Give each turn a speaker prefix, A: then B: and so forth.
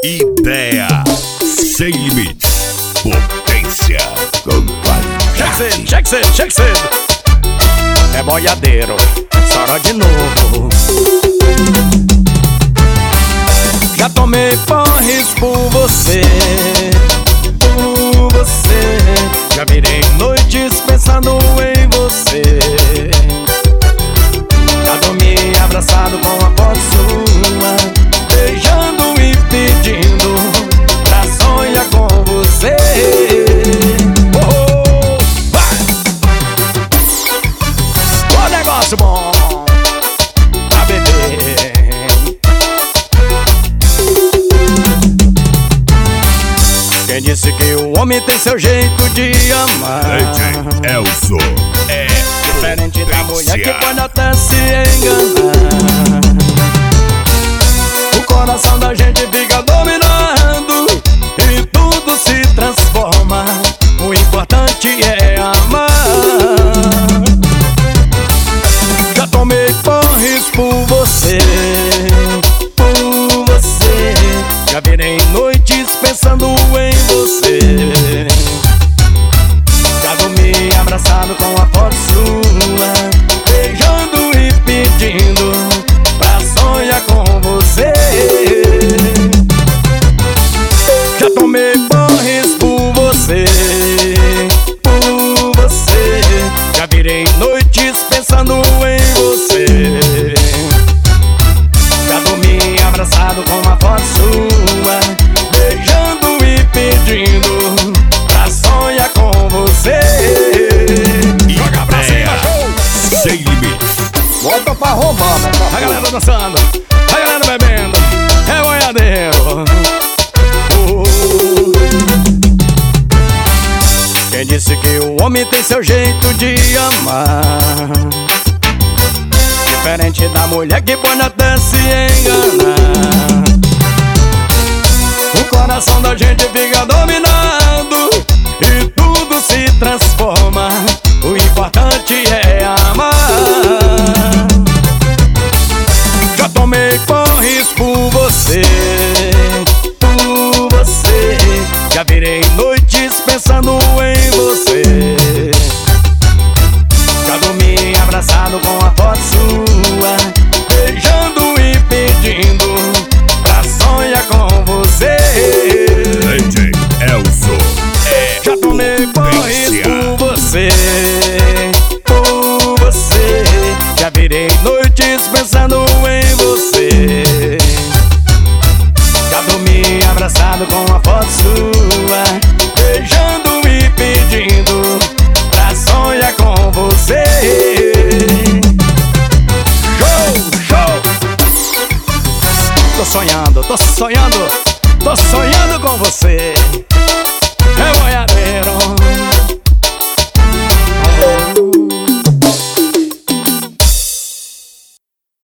A: Ideia sem limites. Potência com qualidade.
B: Jackson. É boiadeiro, só de novo. Já tomei porres por você, Já virei noites pensando em você. Já dormi abraçado com a foto sua, beijando e pedindo pra sonhar com você. O negócio bom pra beber. Quem disse que o homem tem seu jeito de amar?
A: DJ Elzo é
B: diferente da mulher que
A: potência.
B: pode até se enganar. O coração da gente fica dominando e tudo se transforma. O importante é amar. Já tomei porres por você, Já virei noites pensando em você. Já dormi abraçado com a foto sua, beijando e pedindo pra sonhar com você. Já tomei porres por você, Já virei noites pensando em você. Já dormi abraçado com uma foto sua, beijando e pedindo pra sonhar com você.
A: Joga pra cima, show! Sem limites.
B: Bota pra roubar, meu papo. A galera dançando, a galera bebendo, é boiadeiro. Quem disse que o homem tem seu jeito de amar? Diferente da mulher que pode até se enganar. O coração da gente fica dominado e tudo se transforma. O importante é amar. Já tomei porres por você, Já virei noites pensando em você. Já dormi abraçado com a foto sua, beijando e pedindo pra sonhar com você.
A: DJ Elzo é
B: Já tomei porres
A: potência.
B: por você, Já virei noites pensando em você. Já dormi abraçado com a foto sua, beijando e pedindo pra sonhar com você. Show! Tô sonhando com você.